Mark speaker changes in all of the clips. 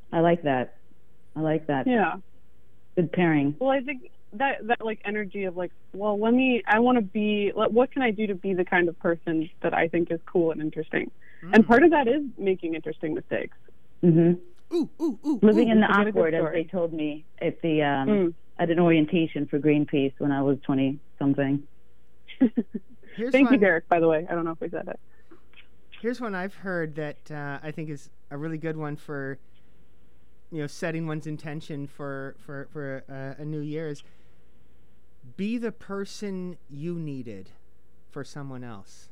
Speaker 1: I like that.
Speaker 2: Yeah.
Speaker 1: Good pairing.
Speaker 2: Well, I think that like energy of like, well, what can I do to be the kind of person that I think is cool and interesting? And part of that is making interesting mistakes.
Speaker 1: Mm-hmm. Living in the
Speaker 2: That's a
Speaker 1: awkward,
Speaker 2: good
Speaker 1: as they told me at the at an orientation for Greenpeace when I was 20-something. Thank you, Derek, by the way. I don't know if we said it.
Speaker 3: Here's one I've heard that I think is a really good one for, setting one's intention for a new year is be the person you needed for someone else.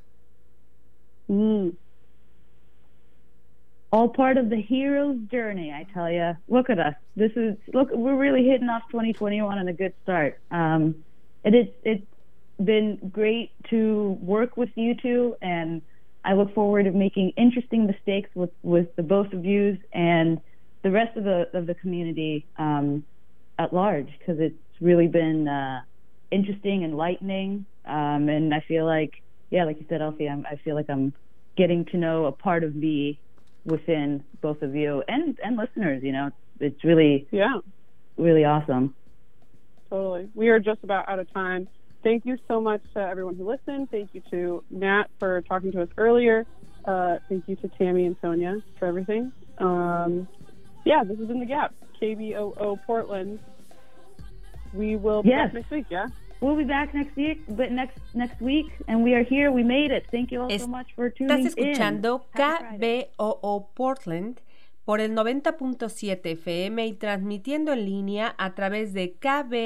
Speaker 1: All part of the hero's journey, I tell you. Look at us. We're really hitting off 2021 on a good start. It's been great to work with you two, and I look forward to making interesting mistakes with the both of you and the rest of the community at large, because it's really been interesting, enlightening, and I feel like, like you said, Elfie, I feel like I'm getting to know a part of me within both of you and listeners. It's really really awesome.
Speaker 2: Totally. We are just about out of time. Thank you so much to everyone who listened. Thank you to Nat for talking to us earlier. Thank you to Tammy and Sonia for everything. This has been The Gap, KBOO Portland. We will be back next week,
Speaker 1: We'll be back next week, and we are here. We made it. Thank you all so much for tuning in.
Speaker 4: Estás escuchando KBOO Portland por el 90.7 FM y transmitiendo en línea a través de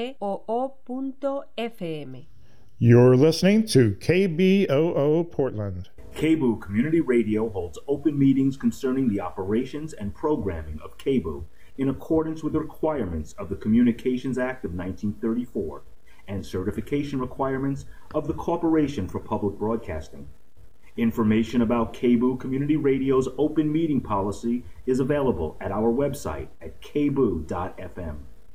Speaker 4: kboo.fm.
Speaker 5: You're listening to KBOO Portland.
Speaker 6: KBOO Community Radio holds open meetings concerning the operations and programming of KBOO in accordance with the requirements of the Communications Act of 1934 and certification requirements of the Corporation for Public Broadcasting. Information about KBOO Community Radio's open meeting policy is available at our website at kboo.fm.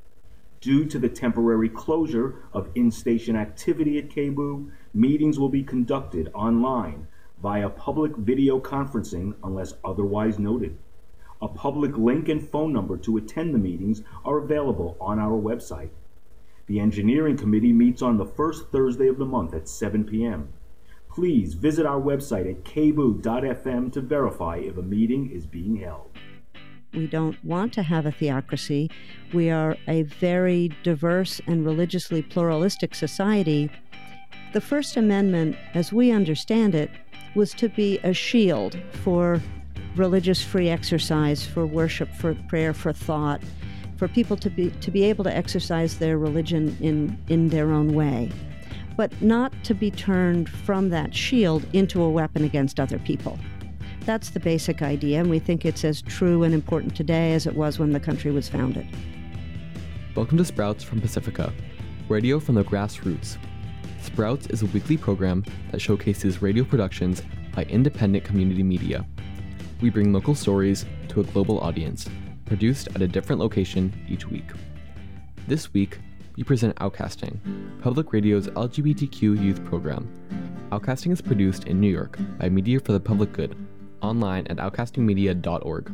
Speaker 6: Due to the temporary closure of in-station activity at KBOO, meetings will be conducted online via public video conferencing unless otherwise noted. A public link and phone number to attend the meetings are available on our website. The Engineering Committee meets on the first Thursday of the month at 7 p.m. Please visit our website at kboo.fm to verify if a meeting is being held.
Speaker 7: We don't want to have a theocracy. We are a very diverse and religiously pluralistic society. The First Amendment, as we understand it, was to be a shield for religious free exercise, for worship, for prayer, for thought, for people to be able to exercise their religion in their own way, but not to be turned from that shield into a weapon against other people. That's the basic idea, and we think it's as true and important today as it was when the country was founded.
Speaker 8: Welcome to Sprouts from Pacifica, radio from the grassroots. Sprouts is a weekly program that showcases radio productions by independent community media. We bring local stories to a global audience, produced at a different location each week. This week, we present Outcasting, Public Radio's LGBTQ youth program. Outcasting is produced in New York by Media for the Public Good, online at outcastingmedia.org.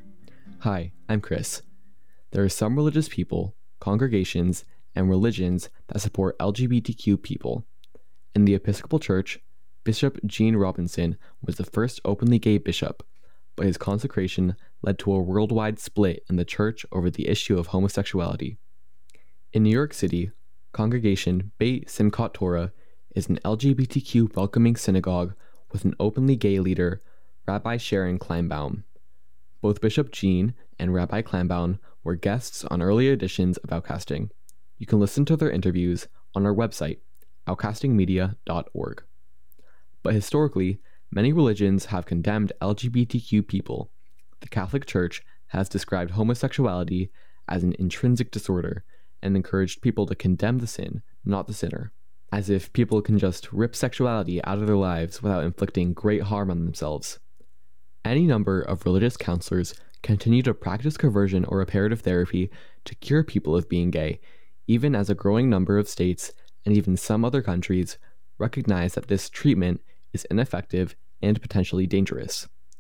Speaker 8: Hi, I'm Chris. There are some religious people, congregations, and religions that support LGBTQ people. In the Episcopal Church, Bishop Gene Robinson was the first openly gay bishop, but his consecration led to a worldwide split in the church over the issue of homosexuality. In New York City, Congregation Beit Simchat Torah is an LGBTQ welcoming synagogue with an openly gay leader, Rabbi Sharon Kleinbaum. Both Bishop Gene and Rabbi Kleinbaum were guests on earlier editions of Outcasting. You can listen to their interviews on our website, outcastingmedia.org. But historically, many religions have condemned LGBTQ people. The Catholic Church has described homosexuality as an intrinsic disorder and encouraged people to condemn the sin, not the sinner, as if people can just rip sexuality out of their lives without inflicting great harm on themselves. Any number of religious counselors continue to practice conversion or reparative therapy to cure people of being gay, even as a growing number of states and even some other countries recognize that this treatment is ineffective and potentially dangerous.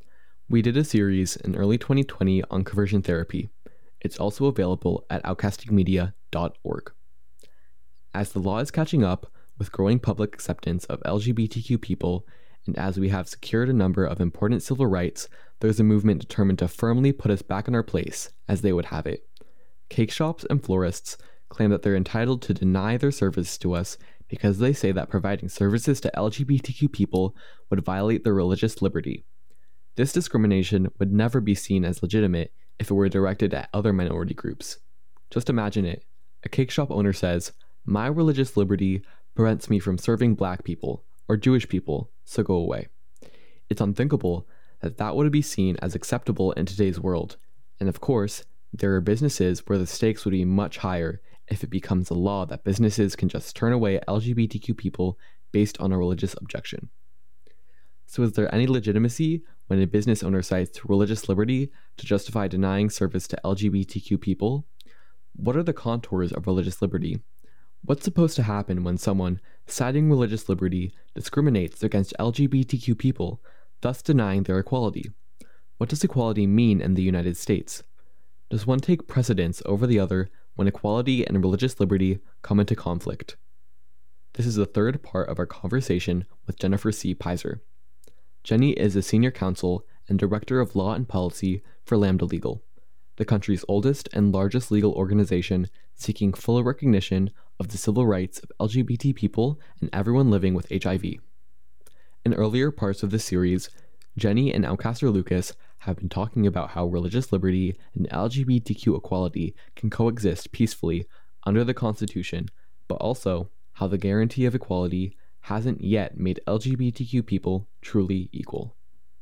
Speaker 8: We did a series in early 2020 on conversion therapy. It's also available at outcastingmedia.org. As the law is catching up with growing public acceptance of LGBTQ people, and as we have secured a number of important civil rights, there's a movement determined to firmly put us back in our place, as they would have it. Cake shops and florists claim that they're entitled to deny their services to us because they say that providing services to LGBTQ people would violate their religious liberty. This discrimination would never be seen as legitimate if it were directed at other minority groups. Just imagine it. A cake shop owner says, "My religious liberty prevents me from serving Black people or Jewish people, so go away." It's unthinkable that that would be seen as acceptable in today's world. And of course, there are businesses where the stakes would be much higher if it becomes a law that businesses can just turn away LGBTQ people based on a religious objection. So is there any legitimacy when a business owner cites religious liberty to justify denying service to LGBTQ people? What are the contours of religious liberty? What's supposed to happen when someone, citing religious liberty, discriminates against LGBTQ people, thus denying their equality? What does equality mean in the United States? Does one take precedence over the other when equality and religious liberty come into conflict? This is the third part of our conversation with Jennifer C. Pizer. Jenny is a senior counsel and director of law and policy for Lambda Legal, the country's oldest and largest legal organization seeking full recognition of the civil rights of LGBT people and everyone living with HIV. In earlier parts of this series, Jenny and Outcaster Lucas have been talking about how religious liberty and LGBTQ equality can coexist peacefully under the Constitution, but also how the guarantee of equality hasn't yet made LGBTQ people truly equal.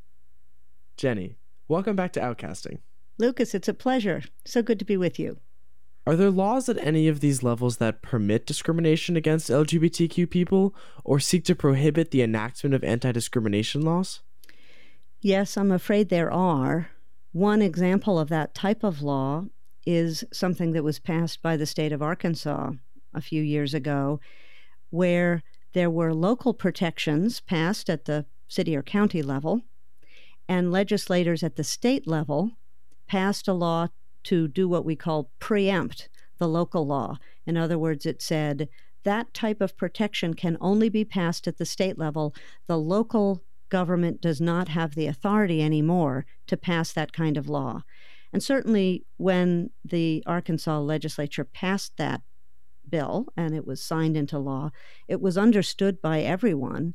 Speaker 9: Jenny, welcome back to Outcasting.
Speaker 7: Lucas, it's a pleasure. So good to be with you.
Speaker 9: Are there laws at any of these levels that permit discrimination against LGBTQ people or seek to prohibit the enactment of anti-discrimination laws?
Speaker 7: Yes, I'm afraid there are. One example of that type of law is something that was passed by the state of Arkansas a few years ago, where there were local protections passed at the city or county level, and legislators at the state level passed a law to do what we call preempt the local law. In other words, it said that type of protection can only be passed at the state level. The local government does not have the authority anymore to pass that kind of law. And certainly when the Arkansas legislature passed that bill and it was signed into law, it was understood by everyone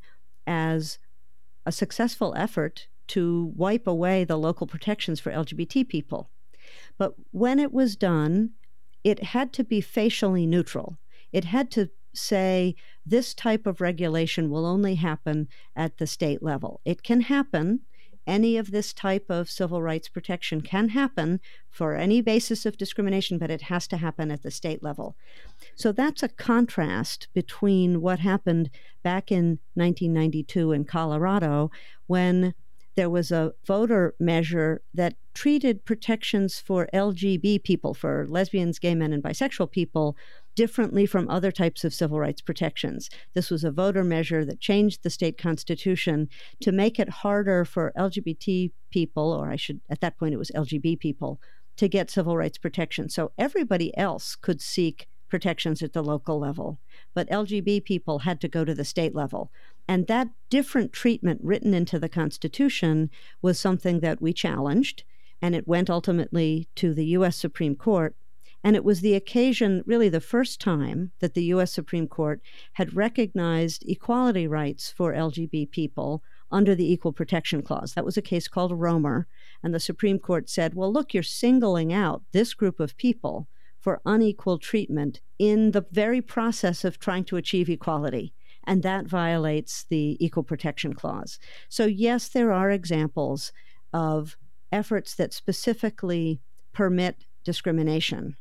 Speaker 7: as a successful effort to wipe away the local protections for LGBT people. But when it was done, it had to be facially neutral. It had to say this type of regulation will only happen at the state level. It can happen. Any of this type of civil rights protection can happen for any basis of discrimination, but it has to happen at the state level. So that's a contrast between what happened back in 1992 in Colorado when there was a voter measure that treated protections for LGB people, for lesbians, gay men, and bisexual people, differently from other types of civil rights protections. This was a voter measure that changed the state constitution to make it harder for LGBT people, or at that point it was LGB people, to get civil rights protection. So everybody else could seek protections at the local level, but LGB people had to go to the state level. And that different treatment written into the Constitution was something that we challenged, and it went ultimately to the U.S. Supreme Court. And it was the occasion, really the first time, that the U.S. Supreme Court had recognized equality rights for LGBT people under the Equal Protection Clause. That was a case called Romer, and the Supreme Court said, well, look, you're singling out this group of people for unequal treatment in the very process of trying to achieve equality. And that violates the Equal Protection Clause. So yes, there are examples of efforts that specifically permit discrimination.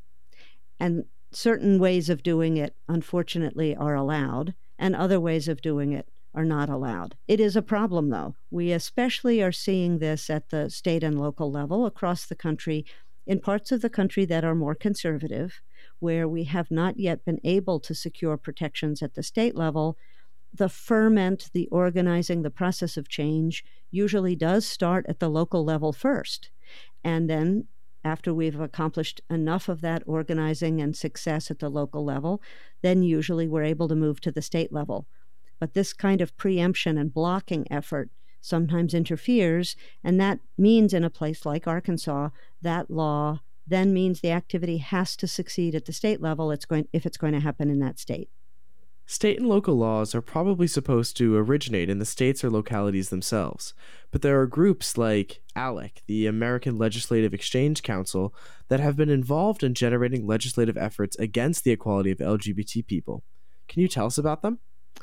Speaker 7: And certain ways of doing it, unfortunately, are allowed, and other ways of doing it are not allowed. It is a problem, though. We especially are seeing this at the state and local level across the country, in parts of the country that are more conservative, where we have not yet been able to secure protections at the state level. the ferment, the organizing, the process of change usually does start at the local level first. And then after we've accomplished enough of that organizing and success at the local level, then usually we're able to move to the state level. But this kind of preemption and blocking effort sometimes interferes, and that means in a place like Arkansas, that law then means the activity has to succeed at the state level if it's going to happen in that state.
Speaker 9: State and local laws are probably supposed to originate in the states or localities themselves, but there are groups like ALEC, the American Legislative Exchange Council, that have been involved in generating legislative efforts against the equality of LGBT people. Can you tell us about them?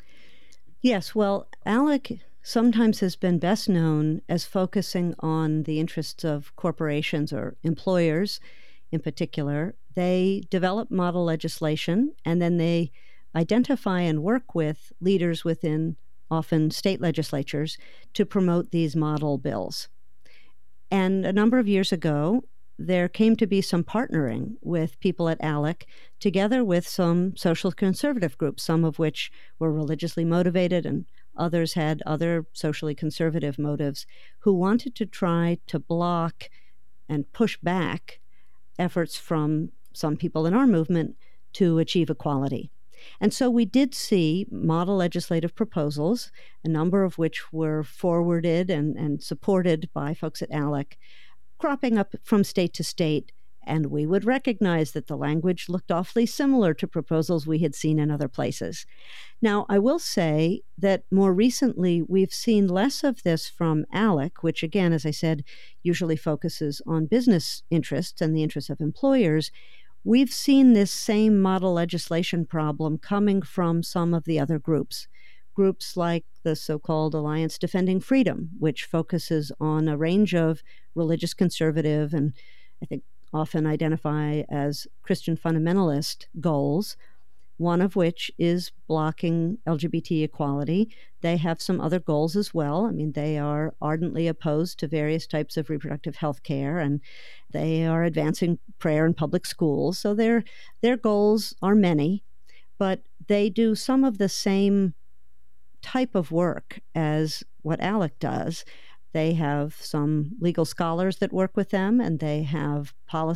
Speaker 7: Yes, well, ALEC sometimes has been best known as focusing on the interests of corporations or employers in particular. They develop model legislation, and then they identify and work with leaders within often state legislatures to promote these model bills. And a number of years ago, there came to be some partnering with people at ALEC, together with some social conservative groups, some of which were religiously motivated and others had other socially conservative motives, who wanted to try to block and push back efforts from some people in our movement to achieve equality. And so we did see model legislative proposals, a number of which were forwarded and supported by folks at ALEC, cropping up from state to state, and we would recognize that the language looked awfully similar to proposals we had seen in other places. Now, I will say that more recently we've seen less of this from ALEC, which again, as I said, usually focuses on business interests and the interests of employers. We've seen this same model legislation problem coming from some of the other groups like the so-called Alliance Defending Freedom, which focuses on a range of religious conservative and I think often identify as Christian fundamentalist goals, one of which is blocking LGBT equality. They have some other goals as well. I mean, they are ardently opposed to various types of reproductive health care, and they are advancing prayer in public schools. So their goals are many, but they do some of the same type of work as what ALEC does. They have some legal scholars that work with them, and they have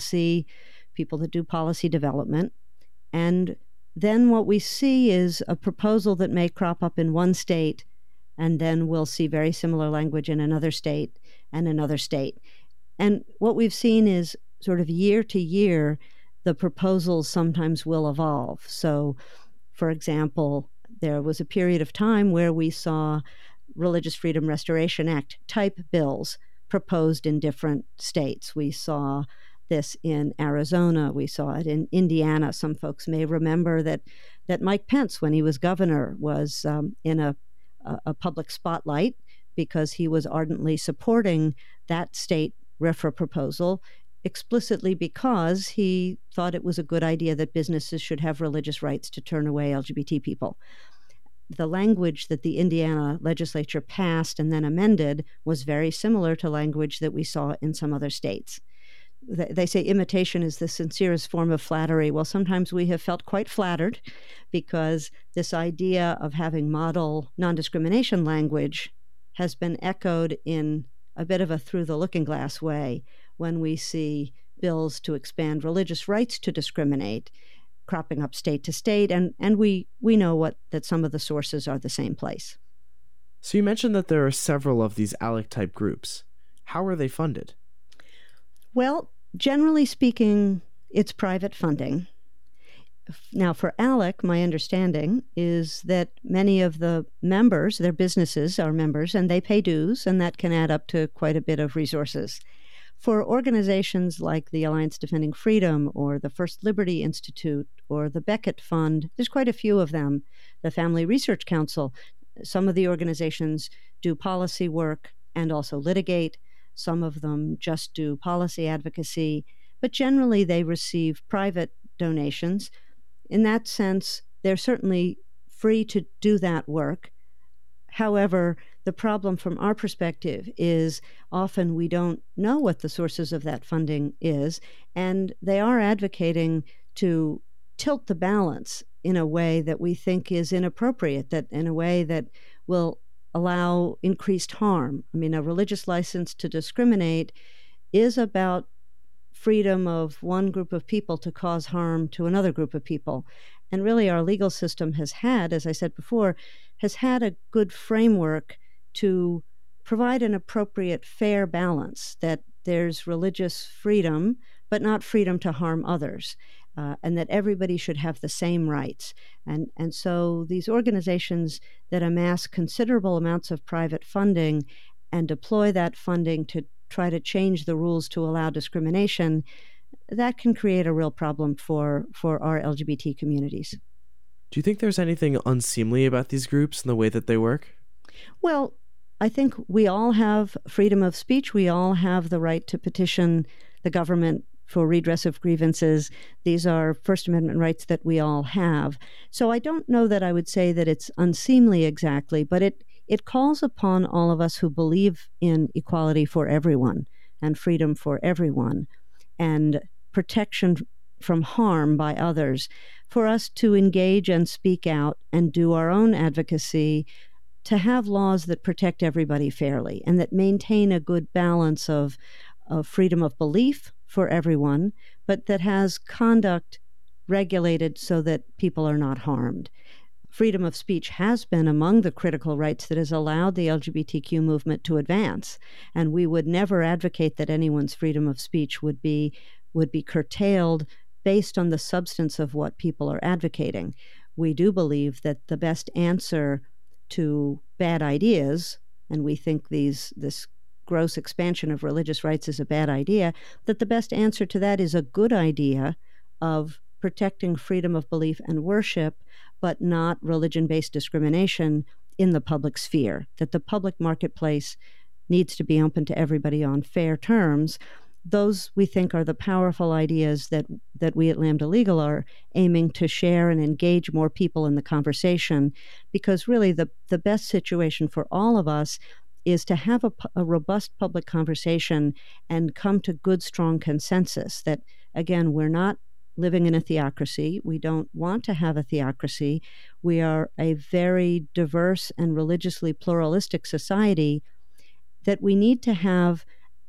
Speaker 7: people that do policy development. And then what we see is a proposal that may crop up in one state, and then we'll see very similar language in another state and another state. And what we've seen is sort of year to year, the proposals sometimes will evolve. So, for example, there was a period of time where we saw Religious Freedom Restoration Act type bills proposed in different states. We saw this in Arizona. We saw it in Indiana. Some folks may remember that Mike Pence, when he was governor, was in a public spotlight because he was ardently supporting that state RFRA proposal, explicitly because he thought it was a good idea that businesses should have religious rights to turn away LGBT people. The language that the Indiana legislature passed and then amended was very similar to language that we saw in some other states. They say imitation is the sincerest form of flattery. Well, sometimes we have felt quite flattered because this idea of having model non-discrimination language has been echoed in a bit of a through-the-looking-glass way when we see bills to expand religious rights to discriminate cropping up state to state, and we know that some of the sources are the same place.
Speaker 9: So you mentioned that there are several of these ALEC-type groups. How are they funded?
Speaker 7: Well, generally speaking, it's private funding. Now, for ALEC, my understanding is that many of the members, their businesses are members, and they pay dues, and that can add up to quite a bit of resources. For organizations like the Alliance Defending Freedom or the First Liberty Institute or the Beckett Fund, there's quite a few of them, the Family Research Council, some of the organizations do policy work and also litigate. Some of them just do policy advocacy, but generally they receive private donations. In that sense, they're certainly free to do that work. However, the problem from our perspective is often we don't know what the sources of that funding is, and they are advocating to tilt the balance in a way that we think is inappropriate, that in a way that will allow increased harm. I mean, a religious license to discriminate is about freedom of one group of people to cause harm to another group of people. And really, our legal system has had, as I said before, has had a good framework to provide an appropriate, fair balance, that there's religious freedom, but not freedom to harm others, and that everybody should have the same rights. And so these organizations that amass considerable amounts of private funding and deploy that funding to try to change the rules to allow discrimination, that can create a real problem for our LGBT communities.
Speaker 9: Do you think there's anything unseemly about these groups and the way that they work?
Speaker 7: Well, I think we all have freedom of speech. We all have the right to petition the government for redress of grievances. These are First Amendment rights that we all have. So I don't know that I would say that it's unseemly exactly, but it calls upon all of us who believe in equality for everyone and freedom for everyone and protection from harm by others, for us to engage and speak out and do our own advocacy, to have laws that protect everybody fairly and that maintain a good balance of freedom of belief for everyone, but that has conduct regulated so that people are not harmed. Freedom of speech has been among the critical rights that has allowed the LGBTQ movement to advance, and we would never advocate that anyone's freedom of speech would be curtailed based on the substance of what people are advocating. We do believe that the best answer to bad ideas, and we think this gross expansion of religious rights is a bad idea, that the best answer to that is a good idea of protecting freedom of belief and worship, but not religion-based discrimination in the public sphere, that the public marketplace needs to be open to everybody on fair terms. Those, we think, are the powerful ideas that we at Lambda Legal are aiming to share and engage more people in the conversation, because really the best situation for all of us is to have a robust public conversation and come to good, strong consensus that, again, we're not living in a theocracy. We don't want to have a theocracy. We are a very diverse and religiously pluralistic society, that we need to have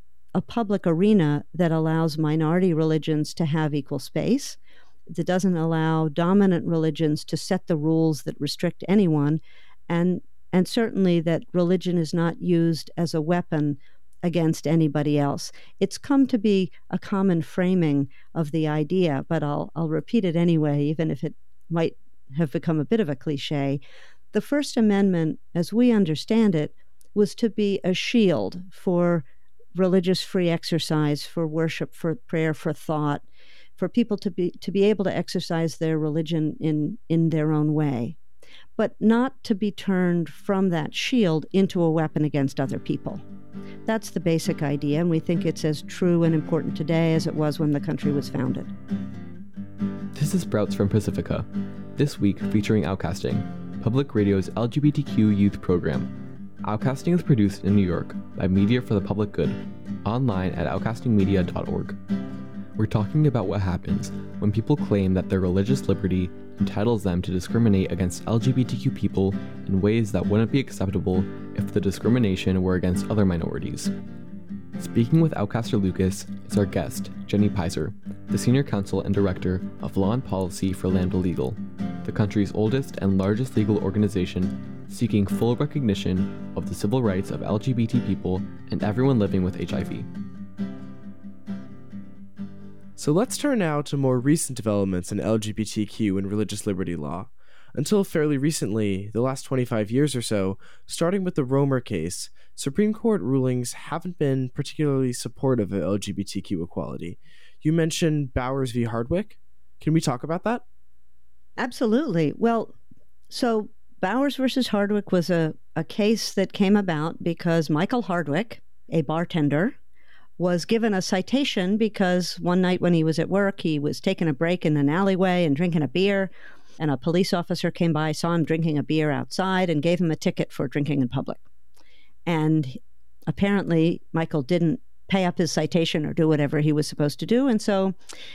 Speaker 7: a public arena that allows minority religions to have equal space, that doesn't allow dominant religions to set the rules that restrict anyone, and certainly that religion is not used as a weapon against anybody else. It's come to be a common framing of the idea, but I'll repeat it anyway, even if it might have become a bit of a cliche. The First Amendment, as we understand it, was to be a shield for religious free exercise, for worship, for prayer, for thought, for people to be able to exercise their religion in their own way, but not to be turned from that shield into a weapon against other people. That's the basic idea, and we think it's as true and important today as it was when the country was founded.
Speaker 8: This is Sprouts from Pacifica, this week featuring Outcasting, Public Radio's LGBTQ youth program. Outcasting is produced in New York by Media for the Public Good, online at outcastingmedia.org. We're talking about what happens when people claim that their religious liberty entitles them to discriminate against LGBTQ people in ways that wouldn't be acceptable if the discrimination were against other minorities. Speaking with Outcaster Lucas is our guest, Jenny Pizer, the Senior Counsel and Director of Law and Policy for Lambda Legal, the country's oldest and largest legal organization seeking full recognition of the civil rights of LGBT people and everyone living with HIV.
Speaker 9: So let's turn now to more recent developments in LGBTQ and religious liberty law. Until fairly recently, the last 25 years or so, starting with the Romer case, Supreme Court rulings haven't been particularly supportive of LGBTQ equality. You mentioned Bowers v. Hardwick. Can we talk about that?
Speaker 7: Absolutely. Well, so Bowers versus Hardwick was a case that came about because Michael Hardwick, a bartender, was given a citation because one night when he was at work, he was taking a break in an alleyway and drinking a beer, and a police officer came by, saw him drinking a beer outside, and gave him a ticket for drinking in public. And apparently, Michael didn't pay up his citation or do whatever he was supposed to do, and so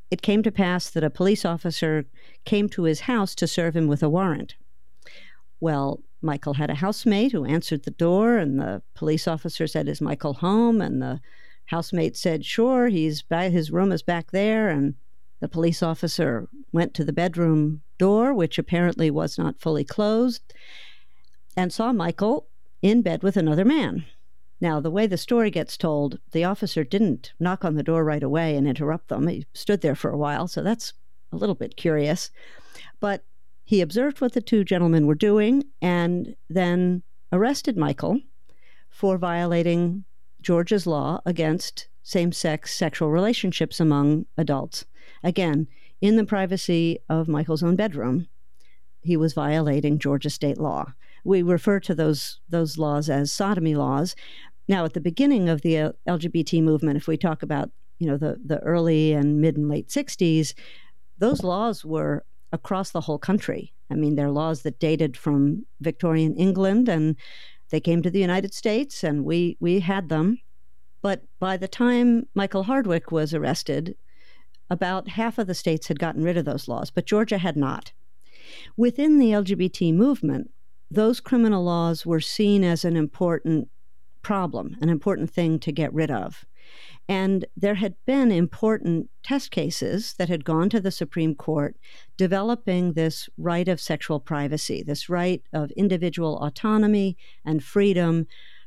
Speaker 7: it came to pass that a police officer came to his house to serve him with a warrant. Well, Michael had a housemate who answered the door, and the police officer said, "Is Michael home?" And the housemate said, "Sure, he's back, his room is back there." And the police officer went to the bedroom door, which apparently was not fully closed, and saw Michael in bed with another man. Now, the way the story gets told, the officer didn't knock on the door right away and interrupt them. He stood there for a while, so that's a little bit curious. But he observed what the two gentlemen were doing and then arrested Michael for violating Georgia's law against same-sex sexual relationships among adults. Again, in the privacy of Michael's own bedroom, he was violating Georgia state law. We refer to those laws as sodomy laws. Now, at the beginning of the LGBT movement, if we talk about the early and mid and late 60s, those laws were across the whole country. I mean, they're laws that dated from Victorian England, and they came to the United States, and we had them. But by the time Michael Hardwick was arrested, about half of the states had gotten rid of those laws, but Georgia had not. Within the LGBT movement, those criminal laws were seen as an important problem, an important thing to get rid of. And there had been important test cases that had gone to the Supreme Court developing this right of sexual privacy, this right of individual autonomy and freedom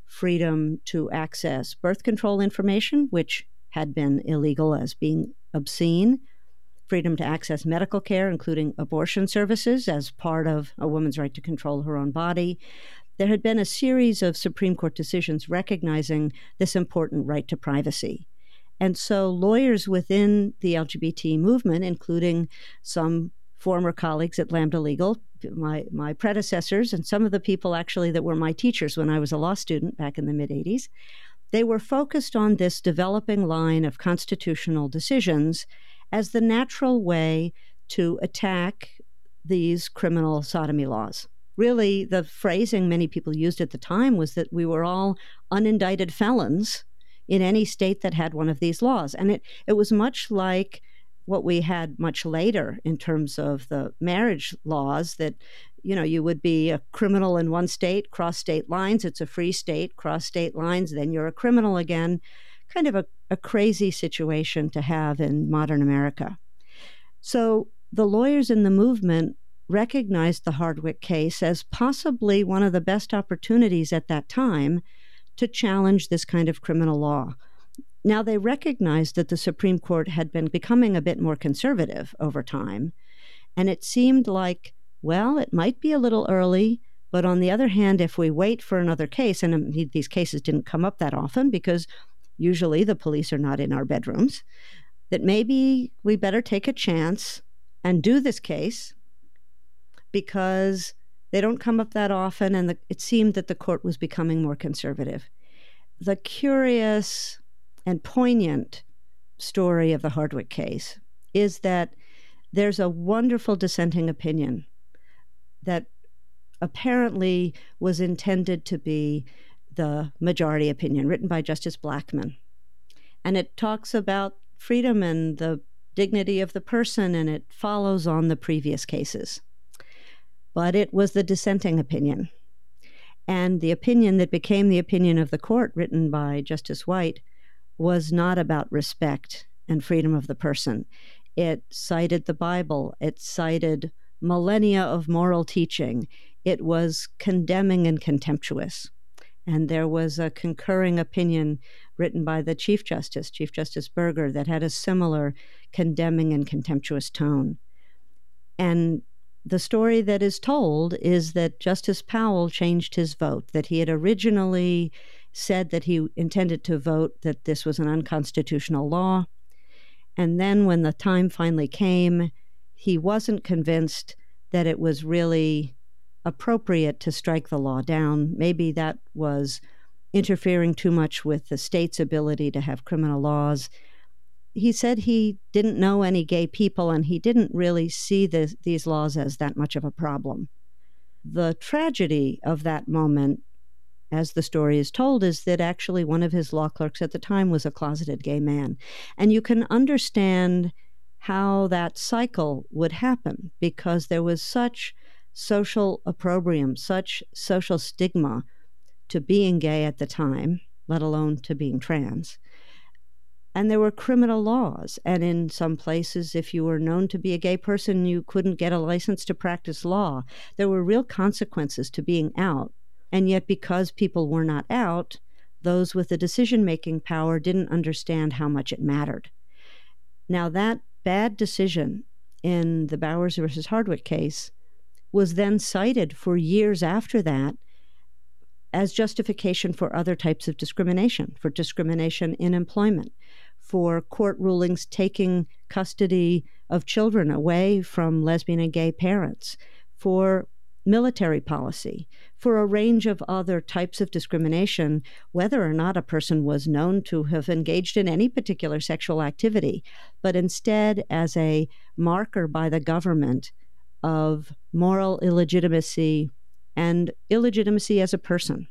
Speaker 7: to access birth control information, which had been illegal as being obscene, freedom to access medical care, including abortion services, as part of a woman's right to control her own body. There had been a series of Supreme Court decisions recognizing this important right to privacy. And so lawyers within the LGBT movement, including some former colleagues at Lambda Legal, my predecessors, and some of the people actually that were my teachers when I was a law student back in the mid-'80s, they were focused on this developing line of constitutional decisions as the natural way to attack these criminal sodomy laws. Really, the phrasing many people used at the time was that we were all unindicted felons in any state that had one of these laws. And it was much like what we had much later in terms of the marriage laws, that, you would be a criminal in one state, cross state lines, it's a free state, cross state lines, then you're a criminal again. Kind of a crazy situation to have in modern America. So the lawyers in the movement recognized the Hardwick case as possibly one of the best opportunities at that time to challenge this kind of criminal law. Now, they recognized that the Supreme Court had been becoming a bit more conservative over time, and it seemed like, well, it might be a little early, but on the other hand, if we wait for another case, and these cases didn't come up that often because usually the police are not in our bedrooms, that maybe we better take a chance and do this case because they don't come up that often, and it seemed that the court was becoming more conservative. The curious and poignant story of the Hardwick case is that there's a wonderful dissenting opinion that apparently was intended to be the majority opinion, written by Justice Blackmun. And it talks about freedom and the dignity of the person, and it follows on the previous cases. But it was the dissenting opinion. And the opinion that became the opinion of the court, written by Justice White, was not about respect and freedom of the person. It cited the Bible. It cited millennia of moral teaching. It was condemning and contemptuous. And there was a concurring opinion written by the Chief Justice Berger, that had a similar condemning and contemptuous tone. And the story that is told is that Justice Powell changed his vote, that he had originally said that he intended to vote that this was an unconstitutional law. And then when the time finally came, he wasn't convinced that it was really appropriate to strike the law down. Maybe that was interfering too much with the state's ability to have criminal laws. He said he didn't know any gay people, and he didn't really see these laws as that much of a problem. The tragedy of that moment, as the story is told, is that actually one of his law clerks at the time was a closeted gay man. And you can understand how that cycle would happen, because there was such social opprobrium, such social stigma to being gay at the time, let alone to being trans. And there were criminal laws. And in some places, if you were known to be a gay person, you couldn't get a license to practice law. There were real consequences to being out. And yet, because people were not out, those with the decision-making power didn't understand how much it mattered. Now, that bad decision in the Bowers versus Hardwick case was then cited for years after that as justification for other types of discrimination, for discrimination in employment, for court rulings taking custody of children away from lesbian and gay parents, for military policy, for a range of other types of discrimination, whether or not a person was known to have engaged in any particular sexual activity, but instead as a marker by the government of moral illegitimacy and illegitimacy as a person.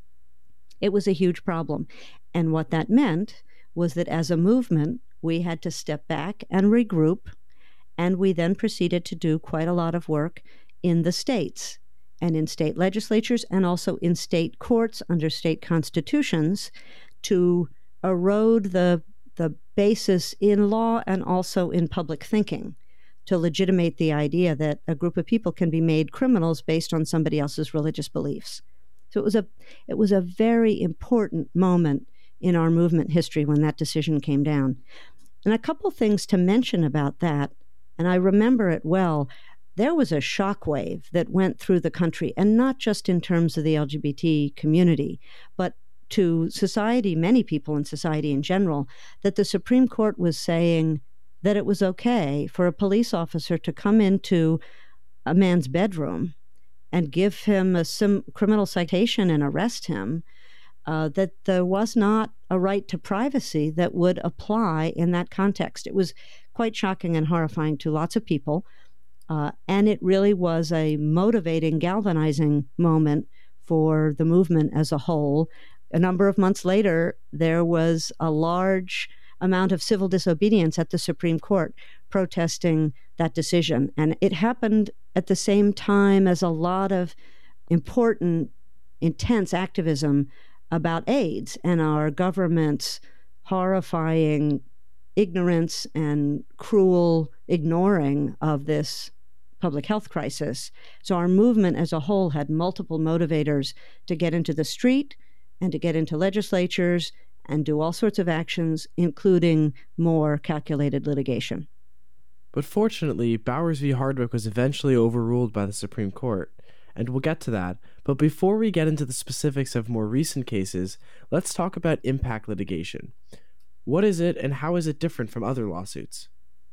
Speaker 7: It was a huge problem. And what that meant was that as a movement, we had to step back and regroup, and we then proceeded to do quite a lot of work in the states and in state legislatures and also in state courts under state constitutions to erode the basis in law and also in public thinking to legitimate the idea that a group of people can be made criminals based on somebody else's religious beliefs. So it was a very important moment in our movement history when that decision came down. And a couple things to mention about that, and I remember it well. There was a shockwave that went through the country, and not just in terms of the LGBT community, but to society, many people in society in general, that the Supreme Court was saying that it was okay for a police officer to come into a man's bedroom and give him a criminal citation and arrest him, that there was not a right to privacy that would apply in that context. It was quite shocking and horrifying to lots of people. And it really was a motivating, galvanizing moment for the movement as a whole. A number of months later, there was a large amount of civil disobedience at the Supreme Court protesting that decision. And it happened at the same time as a lot of important, intense activism about AIDS and our government's horrifying ignorance and cruel ignoring of this public health crisis. So our movement as a whole had multiple motivators to get into the street and to get into legislatures and do all sorts of actions, including more calculated litigation.
Speaker 9: But fortunately, Bowers v. Hardwick was eventually overruled by the Supreme Court, and we'll get to that. But before we get into the specifics of more recent cases, let's talk about impact litigation. What is it, and how is it different from other lawsuits?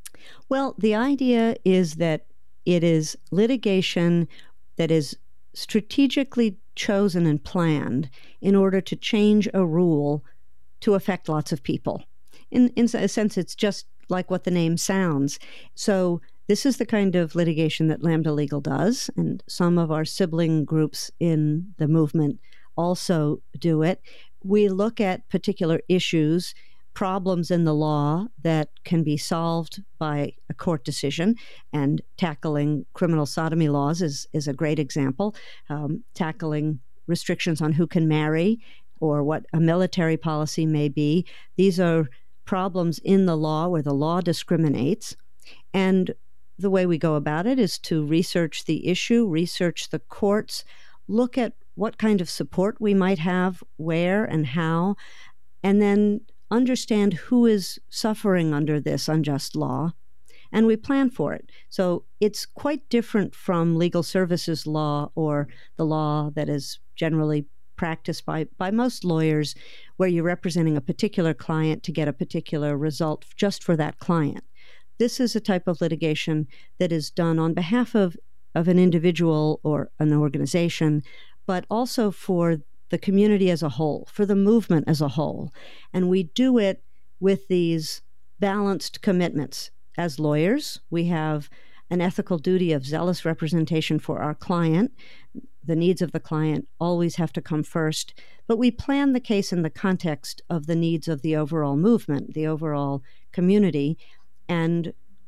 Speaker 7: Well, the idea is that it is litigation that is strategically chosen and planned in order to change a rule to affect lots of people. In a sense, it's just like what the name sounds. So this is the kind of litigation that Lambda Legal does, and some of our sibling groups in the movement also do it. We look at particular issues, problems in the law that can be solved by a court decision, and tackling criminal sodomy laws is a great example. Tackling restrictions on who can marry or what a military policy may be. These are problems in the law where the law discriminates. And the way we go about it is to research the issue, research the courts, look at what kind of support we might have, where and how, and then understand who is suffering under this unjust law, and we plan for it. So it's quite different from legal services law or the law that is generally practiced by most lawyers, where you're representing a particular client to get a particular result just for that client. This is a type of litigation that is done on behalf of an individual or an organization, but also for the community as a whole, for the movement as a whole. And we do it with these balanced commitments. As lawyers, we have an ethical duty of zealous representation for our client. The needs of the client always have to come first, but we plan the case in the context of the needs of the overall movement, the overall community. And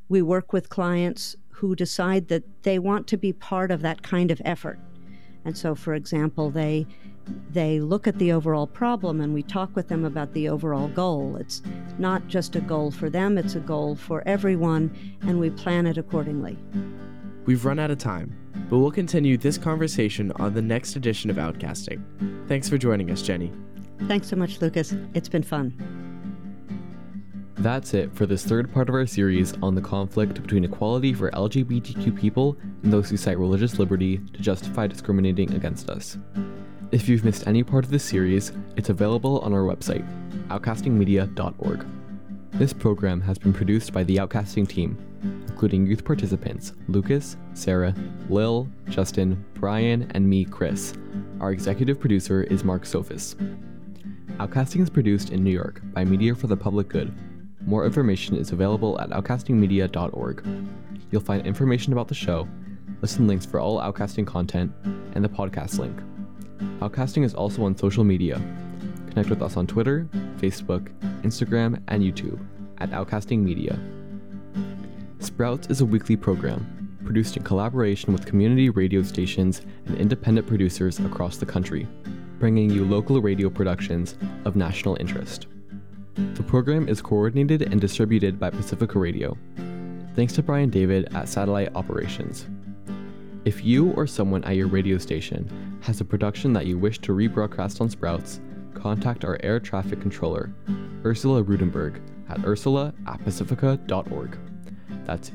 Speaker 7: We work with clients who decide that they want to be part of that kind of effort. And so, for example, they look at the overall problem and we talk with them about the overall goal. It's not just a goal for them, it's a goal for everyone, and we plan it accordingly.
Speaker 9: We've run out of time, but we'll continue this conversation on the next edition of Outcasting. Thanks for joining us, Jenny.
Speaker 7: Thanks so much, Lucas. It's been fun.
Speaker 8: That's it for this third part of our series on the conflict between equality for LGBTQ people and those who cite religious liberty to justify discriminating against us. If you've missed any part of this series, it's available on our website, outcastingmedia.org. This program has been produced by the Outcasting team, including youth participants Lucas, Sarah, Lil, Justin, Brian, and me, Chris. Our executive producer is Mark Sophis. Outcasting is produced in New York by Media for the Public Good. More information is available at outcastingmedia.org. You'll find information about the show, listen links for all Outcasting content, and the podcast link. Outcasting is also on social media. Connect with us on Twitter, Facebook, Instagram, and YouTube at Outcasting Media. Sprouts is a weekly program produced in collaboration with community radio stations and independent producers across the country, bringing you local radio productions of national interest. The program is coordinated and distributed by Pacifica Radio. Thanks to Brian David at Satellite Operations. If you or someone at your radio station has a production that you wish to rebroadcast on Sprouts, contact our air traffic controller, Ursula Rudenberg, at ursula@pacifica.org. That's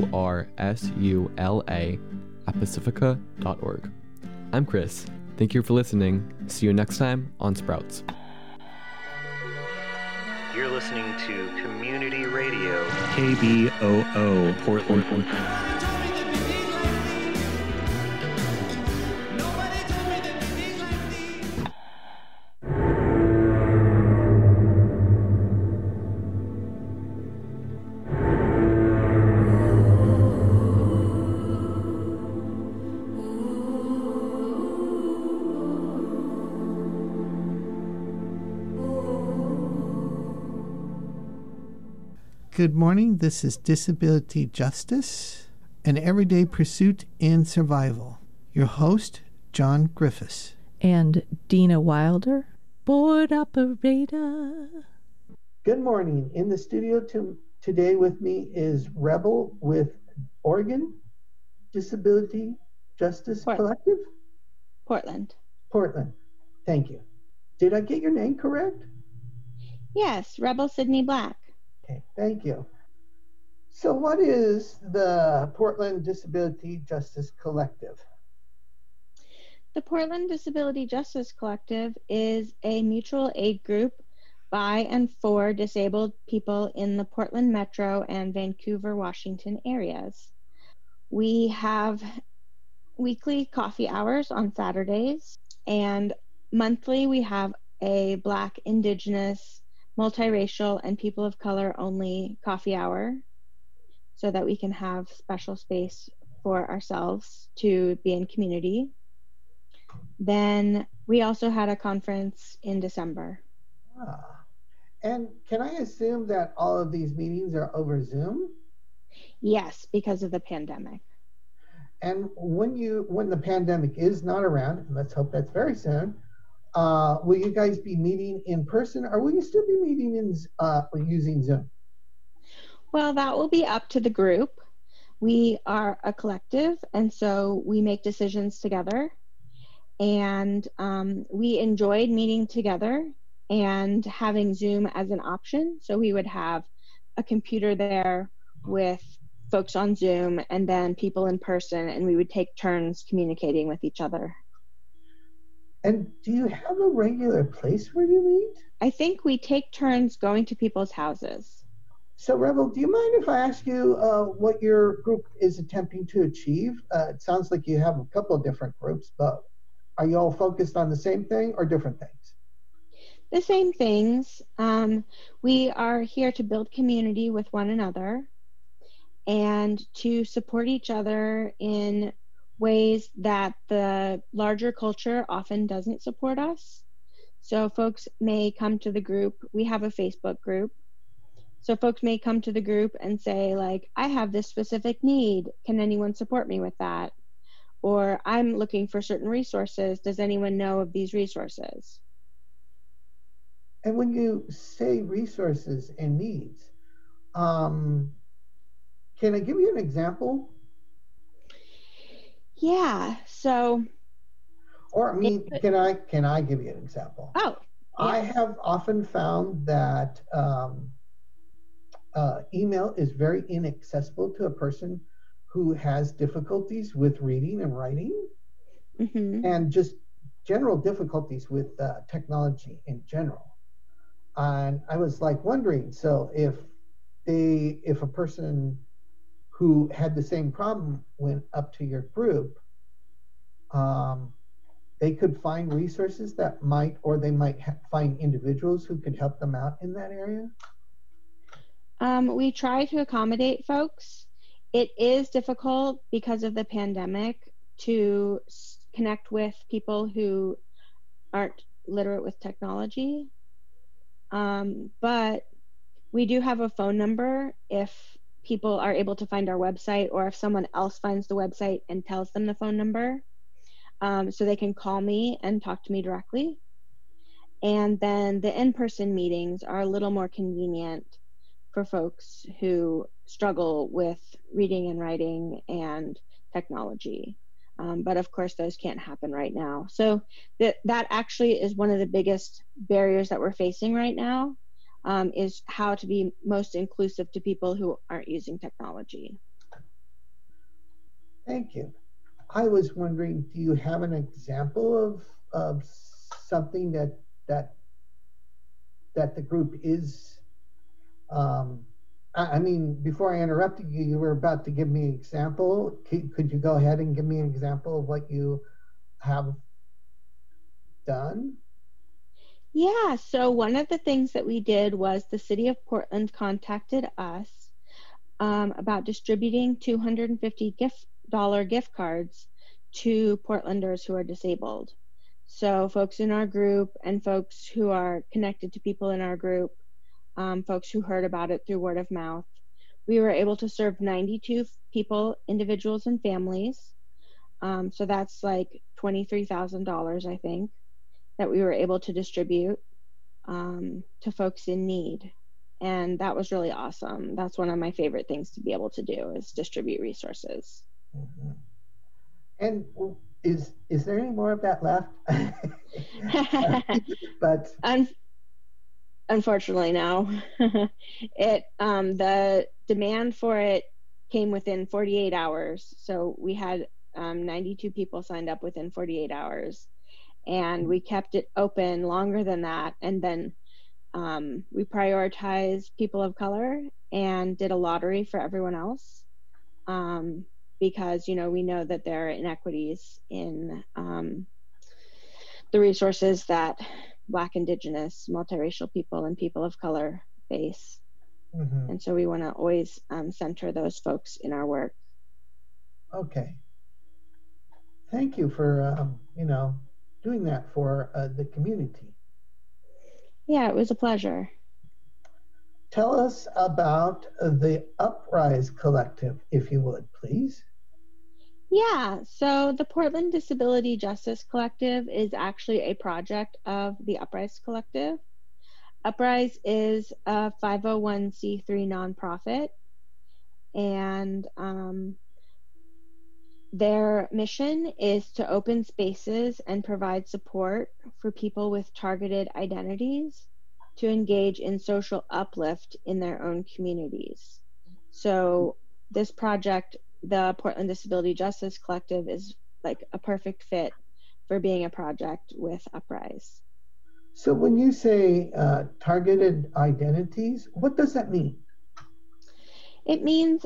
Speaker 8: URSULA@pacifica.org. I'm Chris. Thank you for listening. See you next time on Sprouts.
Speaker 10: You're listening to Community Radio.
Speaker 6: KBOO Portland.
Speaker 11: Good morning. This is Disability Justice, an everyday pursuit and survival. Your host, John Griffiths.
Speaker 12: And Dina Wilder, board operator.
Speaker 13: Good morning. In the studio today with me is Rebel with Oregon Disability Justice Collective?
Speaker 14: Portland.
Speaker 13: Thank you. Did I get your name correct?
Speaker 14: Yes, Rebel Sydney Black.
Speaker 13: Okay, thank you. So what is the Portland Disability Justice Collective?
Speaker 14: The Portland Disability Justice Collective is a mutual aid group by and for disabled people in the Portland Metro and Vancouver, Washington areas. We have weekly coffee hours on Saturdays, and monthly we have a Black, Indigenous, multiracial, and people of color only coffee hour so that we can have special space for ourselves to be in community. Then we also had a conference in December.
Speaker 13: And can I assume that all of these meetings are over Zoom?
Speaker 14: Yes, because of the pandemic.
Speaker 13: And when the pandemic is not around, and let's hope that's very soon, will you guys be meeting in person, or will you still be meeting using Zoom?
Speaker 14: Well, that will be up to the group. We are a collective, and so we make decisions together. And we enjoyed meeting together and having Zoom as an option. So we would have a computer there with folks on Zoom and then people in person, and we would take turns communicating with each other.
Speaker 13: And do you have a regular place where you meet?
Speaker 14: I think we take turns going to people's houses.
Speaker 13: So Rebel, do you mind if I ask you what your group is attempting to achieve? It sounds like you have a couple of different groups, but are you all focused on the same thing or different things?
Speaker 14: The same things. We are here to build community with one another and to support each other in ways that the larger culture often doesn't support us. So folks may come to the group. We have a Facebook group, So folks may come to the group and say, like, I have this specific need. Can anyone support me with that? Or I'm looking for certain resources. Does anyone know of these resources?
Speaker 13: And when you say resources and needs, can I give you an example?
Speaker 14: Yeah. So,
Speaker 13: or I mean, can I give you an example?
Speaker 14: Oh, yeah.
Speaker 13: I have often found that email is very inaccessible to a person who has difficulties with reading and writing, and just general difficulties with technology in general. And I was like wondering, so if a person who had the same problem went up to your group, they could find resources that might, or they might find individuals who could help them out in that area?
Speaker 14: We try to accommodate folks. It is difficult because of the pandemic to connect with people who aren't literate with technology. But we do have a phone number if people are able to find our website, or if someone else finds the website and tells them the phone number, so they can call me and talk to me directly. And then the in-person meetings are a little more convenient for folks who struggle with reading and writing and technology. But of course, those can't happen right now. So that actually is one of the biggest barriers that we're facing right now, is how to be most inclusive to people who aren't using technology.
Speaker 13: Thank you. I was wondering, do you have an example of something that the group is? I mean, before I interrupted you, you were about to give me an example. Could you go ahead and give me an example of what you have done?
Speaker 14: Yeah, so one of the things that we did was the City of Portland contacted us about distributing $250 gift cards to Portlanders who are disabled. So folks in our group and folks who are connected to people in our group, folks who heard about it through word of mouth. We were able to serve 92 people, individuals and families. So that's like $23,000, I think, that we were able to distribute to folks in need. And that was really awesome. That's one of my favorite things to be able to do, is distribute resources.
Speaker 13: Mm-hmm. And is there any more of that left? But unfortunately, no.
Speaker 14: The demand for it came within 48 hours. So we had 92 people signed up within 48 hours. And we kept it open longer than that. And then we prioritized people of color and did a lottery for everyone else. Because, you know, we know that there are inequities in the resources that Black, Indigenous, multiracial people and people of color face. Mm-hmm. And so we want to always center those folks in our work.
Speaker 13: Okay. Thank you for, doing that for the community.
Speaker 14: Yeah, it was a pleasure.
Speaker 13: Tell us about the Uprise Collective, if you would, please.
Speaker 14: Yeah, so the Portland Disability Justice Collective is actually a project of the Uprise Collective. Uprise is a 501c3 nonprofit, and their mission is to open spaces and provide support for people with targeted identities to engage in social uplift in their own communities. So this project, the Portland Disability Justice Collective, is like a perfect fit for being a project with Uprise.
Speaker 13: So when you say targeted identities, what does that mean?
Speaker 14: It means,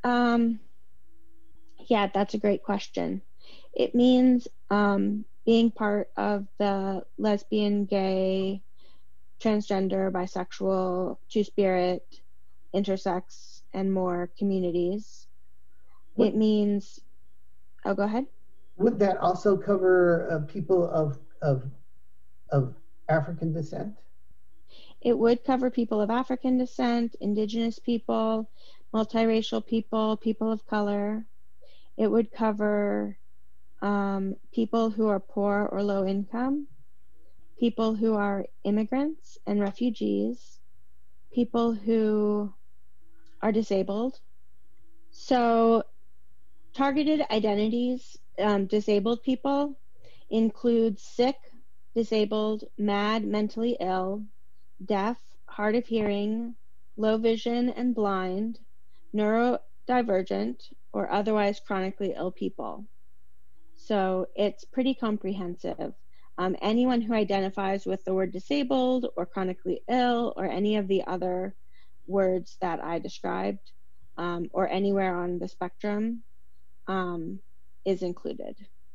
Speaker 14: yeah, that's a great question. It means being part of the lesbian, gay, transgender, bisexual, two-spirit, intersex, and more communities. It means, oh, go ahead.
Speaker 13: Would that also cover people of African descent?
Speaker 14: It would cover people of African descent, indigenous people, multiracial people, people of color. It would cover people who are poor or low income, people who are immigrants and refugees, people who are disabled. So targeted identities, disabled people, include sick, disabled, mad, mentally ill, deaf, hard of hearing, low vision and blind, neurodivergent, or otherwise chronically ill people. So it's pretty comprehensive. Anyone who identifies with the word disabled or chronically ill or any of the other words that I described, or anywhere on the spectrum, is included.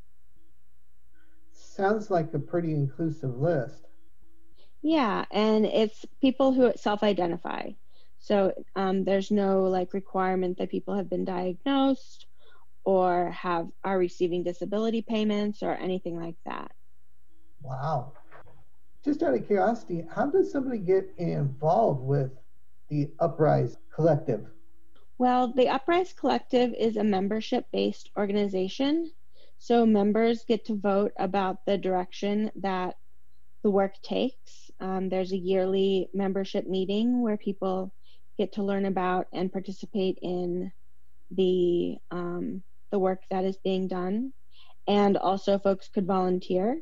Speaker 13: Sounds like a pretty inclusive list.
Speaker 14: Yeah, and it's people who self-identify. So there's no like requirement that people have been diagnosed or are receiving disability payments or anything like that.
Speaker 13: Wow. Just out of curiosity, how does somebody get involved with the Uprise Collective?
Speaker 14: Well, the Uprise Collective is a membership-based organization. So members get to vote about the direction that the work takes. There's a yearly membership meeting where people get to learn about and participate in the work that is being done. And also folks could volunteer.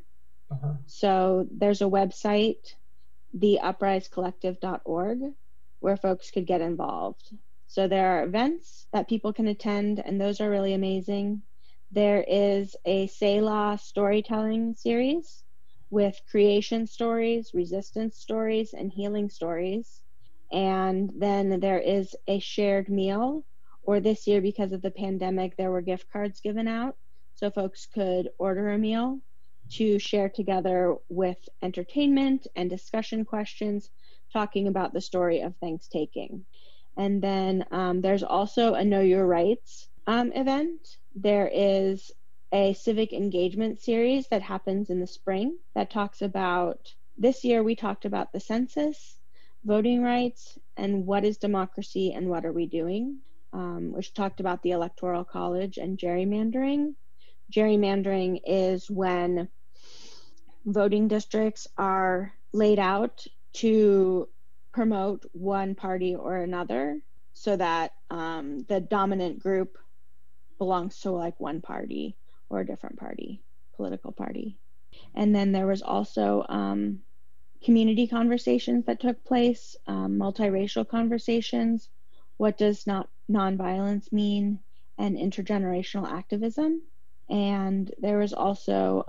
Speaker 14: So there's a website, theuprisecollective.org, where folks could get involved. So there are events that people can attend, and those are really amazing. There is a Selah storytelling series with creation stories, resistance stories, and healing stories. And then there is a shared meal, or this year, because of the pandemic, there were gift cards given out. So folks could order a meal to share together with entertainment and discussion questions, talking about the story of Thanksgiving. And then there's also a Know Your Rights event. There is a civic engagement series that happens in the spring that talks about, this year we talked about the census, voting rights, and what is democracy and what are we doing, which talked about the Electoral College and gerrymandering. Gerrymandering is when voting districts are laid out to promote one party or another so that the dominant group belongs to like one party or a different party, political party. And then there was also community conversations that took place, multiracial conversations, what does nonviolence mean, and intergenerational activism. And there was also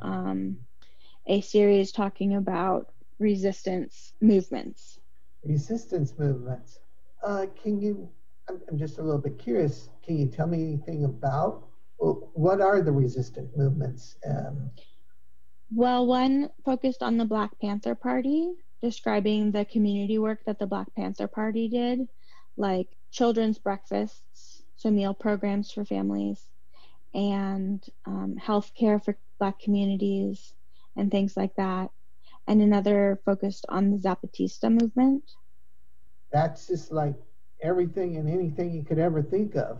Speaker 14: a series talking about resistance movements.
Speaker 13: Resistance movements. I'm just a little bit curious, can you tell me anything about, what are the resistant movements?
Speaker 14: Well, one focused on the Black Panther Party, describing the community work that the Black Panther Party did, like children's breakfasts, so meal programs for families, and health care for Black communities, and things like that. And another focused on the Zapatista movement.
Speaker 13: That's just like everything and anything you could ever think of.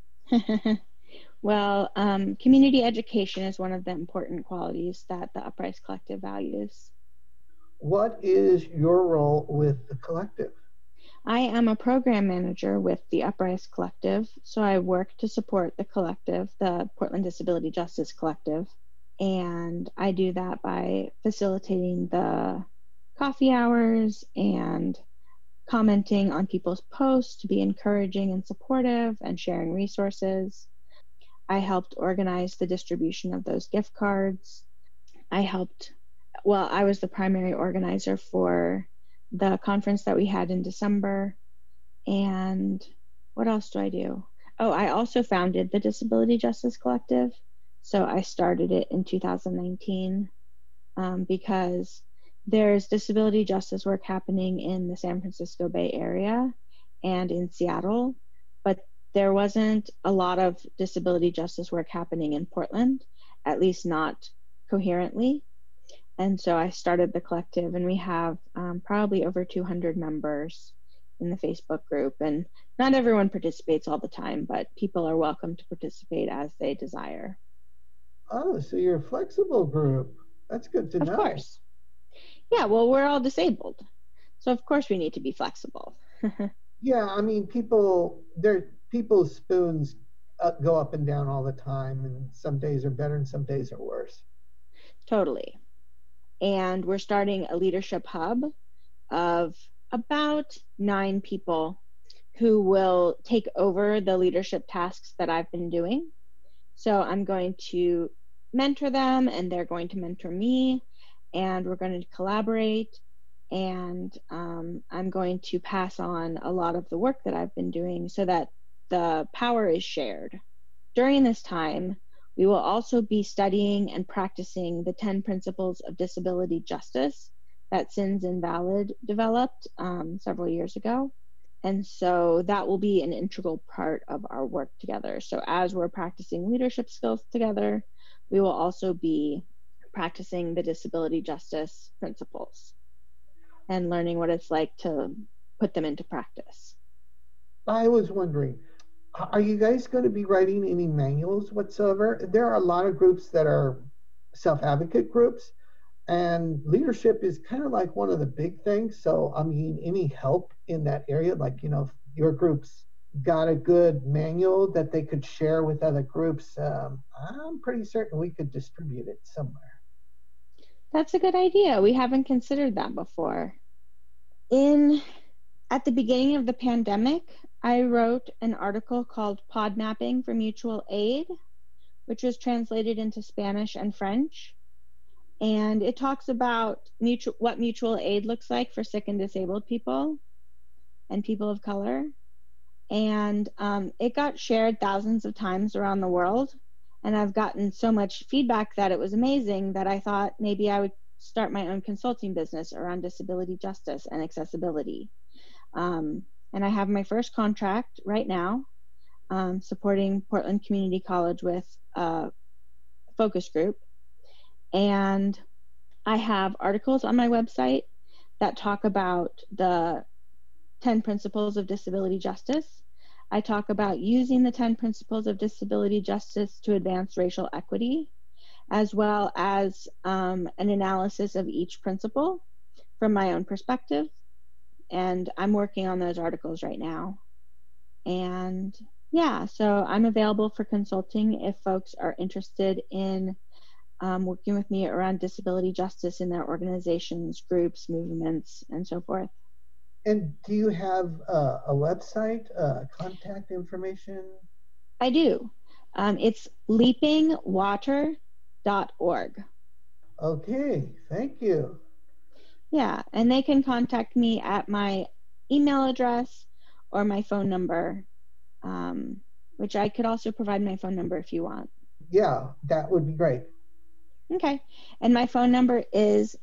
Speaker 14: Well, community education is one of the important qualities that the Uprise Collective values.
Speaker 13: What is your role with the collective?
Speaker 14: I am a program manager with the Uprise Collective, so I work to support the collective, the Portland Disability Justice Collective, and I do that by facilitating the coffee hours and commenting on people's posts to be encouraging and supportive and sharing resources. I helped organize the distribution of those gift cards. I was the primary organizer for the conference that we had in December. And what else do I do? Oh, I also founded the Disability Justice Collective. So I started it in 2019 because there's disability justice work happening in the San Francisco Bay Area and in Seattle, but there wasn't a lot of disability justice work happening in Portland, at least not coherently. And so I started the collective, and we have probably over 200 members in the Facebook group. And not everyone participates all the time, but people are welcome to participate as they desire.
Speaker 13: Oh, so you're a flexible group. That's good to know.
Speaker 14: Of course. Yeah, well, we're all disabled. So of course we need to be flexible.
Speaker 13: Yeah, I mean, people's spoons go up and down all the time, and some days are better and some days are worse.
Speaker 14: Totally. And we're starting a leadership hub of about 9 people who will take over the leadership tasks that I've been doing. So I'm going to mentor them, and they're going to mentor me, and we're going to collaborate. And I'm going to pass on a lot of the work that I've been doing so that the power is shared. During this time, we will also be studying and practicing the 10 principles of disability justice that Sins Invalid developed several years ago. And so that will be an integral part of our work together. So as we're practicing leadership skills together, we will also be practicing the disability justice principles and learning what it's like to put them into practice.
Speaker 13: I was wondering, are you guys going to be writing any manuals whatsoever? There are a lot of groups that are self-advocate groups, and leadership is kind of like one of the big things. So, I mean, any help in that area, like, if your group's got a good manual that they could share with other groups, I'm pretty certain we could distribute it somewhere.
Speaker 14: That's a good idea. We haven't considered that before. At the beginning of the pandemic, I wrote an article called Podnapping for Mutual Aid, which was translated into Spanish and French. And it talks about what mutual aid looks like for sick and disabled people and people of color. And it got shared thousands of times around the world. And I've gotten so much feedback that it was amazing that I thought maybe I would start my own consulting business around disability justice and accessibility. And I have my first contract right now, supporting Portland Community College with a focus group. And I have articles on my website that talk about the 10 principles of disability justice. I talk about using the 10 principles of disability justice to advance racial equity, as well as an analysis of each principle from my own perspective. And I'm working on those articles right now. And yeah, so I'm available for consulting if folks are interested in working with me around disability justice in their organizations, groups, movements, and so forth.
Speaker 13: And do you have a website, contact information?
Speaker 14: I do. It's leapingwater.org.
Speaker 13: Okay, thank you.
Speaker 14: Yeah, and they can contact me at my email address or my phone number, which I could also provide my phone number if you want.
Speaker 13: Yeah, that would be great.
Speaker 14: Okay, and my phone number is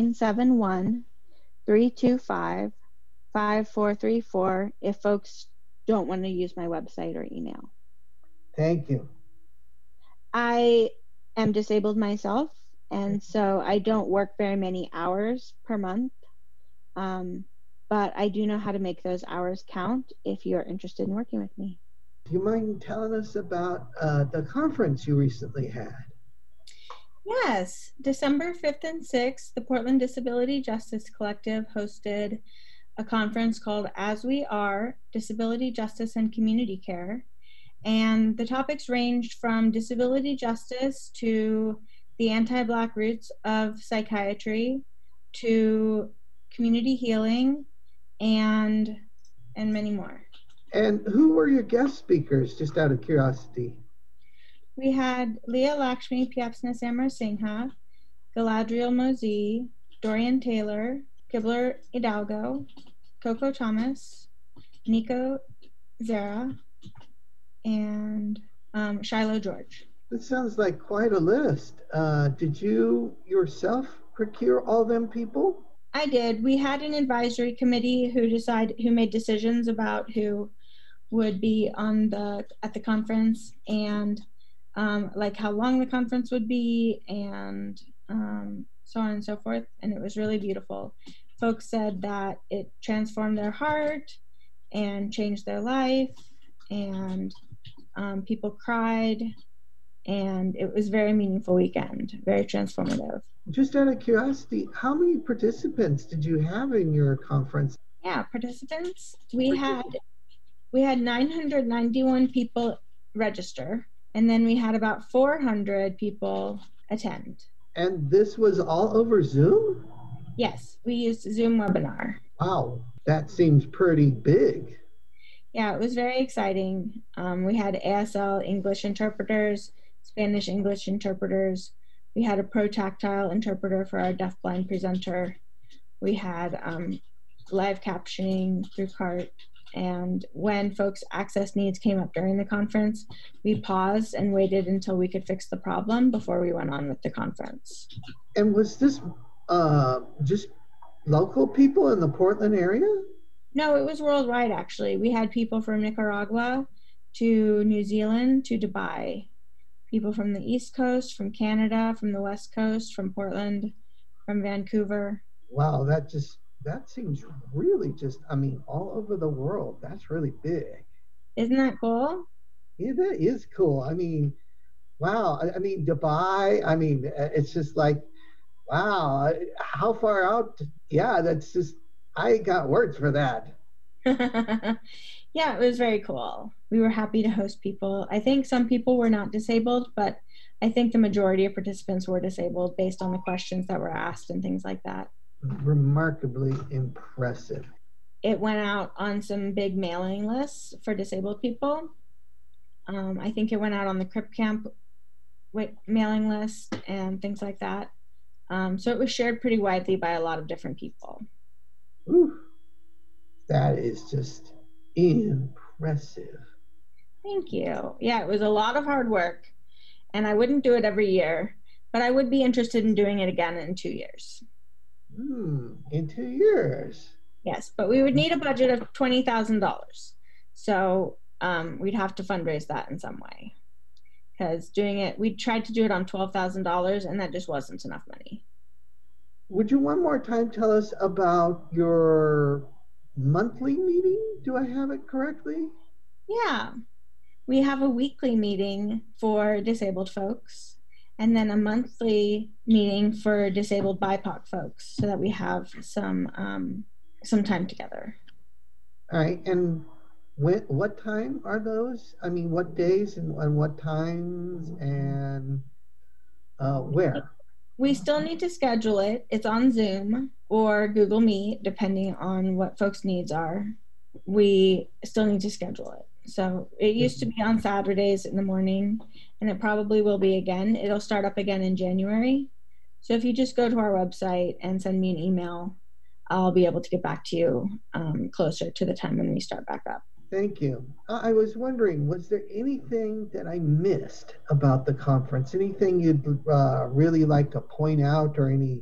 Speaker 14: 971-325-5434 if folks don't want to use my website or email.
Speaker 13: Thank you.
Speaker 14: I am disabled myself, and so I don't work very many hours per month, but I do know how to make those hours count if you're interested in working with me.
Speaker 13: Do you mind telling us about the conference you recently had?
Speaker 15: Yes, December 5th and 6th, the Portland Disability Justice Collective hosted a conference called As We Are, Disability Justice and Community Care. And the topics ranged from disability justice to the anti-Black roots of psychiatry to community healing and many more.
Speaker 13: And who were your guest speakers, just out of curiosity?
Speaker 15: We had Leah Lakshmi Piapsna Samarasinha, Galadriel Mosee, Dorian Taylor, Kibler Hidalgo, Coco Thomas, Nico Zara, and Shiloh George.
Speaker 13: That sounds like quite a list. Did you yourself procure all them people?
Speaker 15: I did. We had an advisory committee who made decisions about who would be at the conference and like how long the conference would be and so on and so forth. And it was really beautiful. Folks said that it transformed their heart and changed their life, and people cried, and it was a very meaningful weekend, very transformative.
Speaker 13: Just out of curiosity, how many participants did you have in your conference?
Speaker 15: Yeah, participants. We had 991 people register, and then we had about 400 people attend.
Speaker 13: And this was all over Zoom?
Speaker 15: Yes, we used Zoom webinar.
Speaker 13: Wow, that seems pretty big.
Speaker 15: Yeah, it was very exciting. We had ASL English interpreters, Spanish English interpreters. We had a pro-tactile interpreter for our deafblind presenter. We had live captioning through CART. And when folks' access needs came up during the conference, we paused and waited until we could fix the problem before we went on with the conference.
Speaker 13: And was this just local people in the Portland area?
Speaker 15: No, it was worldwide, actually. We had people from Nicaragua to New Zealand to Dubai, people from the East Coast, from Canada, from the West Coast, from Portland, from Vancouver.
Speaker 13: Wow, that seems really just, all over the world. That's really big.
Speaker 15: Isn't that cool?
Speaker 13: Yeah, that is cool. Wow. Dubai, it's just like, wow, how far out? Yeah, that's just, I got words for that.
Speaker 15: Yeah, it was very cool. We were happy to host people. I think some people were not disabled, but I think the majority of participants were disabled based on the questions that were asked and things like that.
Speaker 13: Remarkably impressive.
Speaker 15: It went out on some big mailing lists for disabled people. I think it went out on the Crip Camp mailing list and things like that. So it was shared pretty widely by a lot of different people.
Speaker 13: Ooh, that is just impressive.
Speaker 15: Thank you. Yeah, it was a lot of hard work, and I wouldn't do it every year, but I would be interested in doing it again in 2 years.
Speaker 13: In 2 years?
Speaker 15: Yes, but we would need a budget of $20,000. So we'd have to fundraise that in some way. Because we tried to do it on $12,000, and that just wasn't enough money.
Speaker 13: Would you one more time tell us about your monthly meeting? Do I have it correctly?
Speaker 15: Yeah. We have a weekly meeting for disabled folks, and then a monthly meeting for disabled BIPOC folks, so that we have some time together.
Speaker 13: All right. And what time are those? What days and what times and where?
Speaker 15: We still need to schedule it. It's on Zoom or Google Meet, depending on what folks' needs are. We still need to schedule it. So it used to be on Saturdays in the morning, and it probably will be again. It'll start up again in January. So if you just go to our website and send me an email, I'll be able to get back to you closer to the time when we start back up.
Speaker 13: Thank you. I was wondering, was there anything that I missed about the conference? Anything you'd really like to point out, or any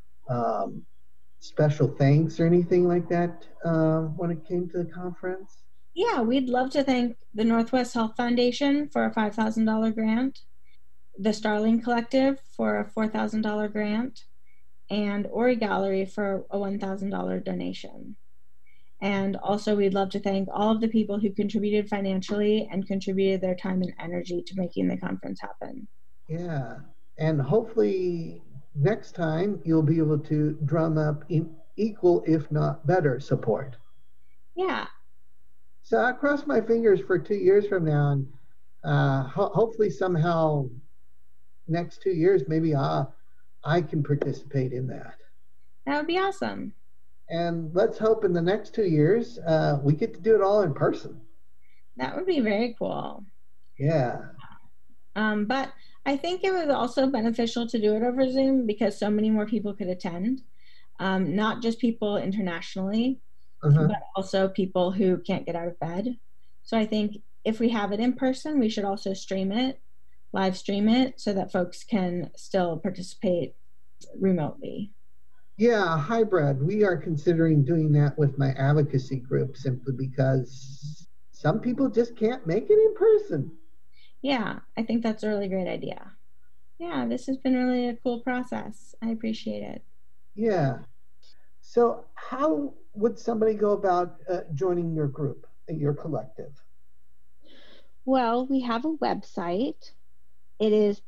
Speaker 13: special thanks or anything like that when it came to the conference?
Speaker 15: Yeah, we'd love to thank the Northwest Health Foundation for a $5,000 grant, the Starling Collective for a $4,000 grant, and Ori Gallery for a $1,000 donation. And also, we'd love to thank all of the people who contributed financially and contributed their time and energy to making the conference happen.
Speaker 13: Yeah, and hopefully next time you'll be able to drum up equal, if not better, support.
Speaker 15: Yeah.
Speaker 13: So I cross my fingers for 2 years from now, and hopefully somehow next 2 years, maybe I can participate in that.
Speaker 15: That would be awesome.
Speaker 13: And let's hope in the next 2 years, we get to do it all in person.
Speaker 15: That would be very cool.
Speaker 13: Yeah.
Speaker 15: But I think it was also beneficial to do it over Zoom because so many more people could attend. Not just people internationally, but also people who can't get out of bed. So I think if we have it in person, we should also live stream it, so that folks can still participate remotely.
Speaker 13: Yeah, hybrid. We are considering doing that with my advocacy group, simply because some people just can't make it in person.
Speaker 15: Yeah, I think that's a really great idea. Yeah, this has been really a cool process. I appreciate it.
Speaker 13: Yeah. So how would somebody go about joining your group, your collective?
Speaker 14: Well, we have a website. It is